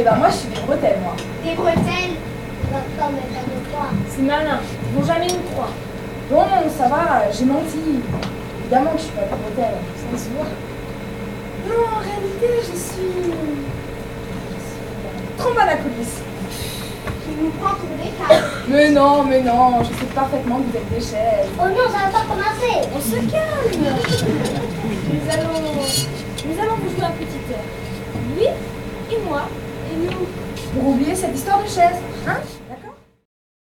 ben moi je suis des bretelles, moi. Des bretelles? Non, mais pas de quoi. C'est malin, ils vont jamais nous croire. Bon, ça va, j'ai menti. Évidemment que je suis pas des bretelles, ça se voit. Non, en réalité, je suis trop mal à coulisses. Tu nous prends pour des câbles. Mais non, je sais parfaitement que vous êtes des chaises. Oh non, ça va pas commencer. On se calme. Nous allons vous jouer un petit air. Lui et moi et nous. Pour oublier cette histoire de chaise.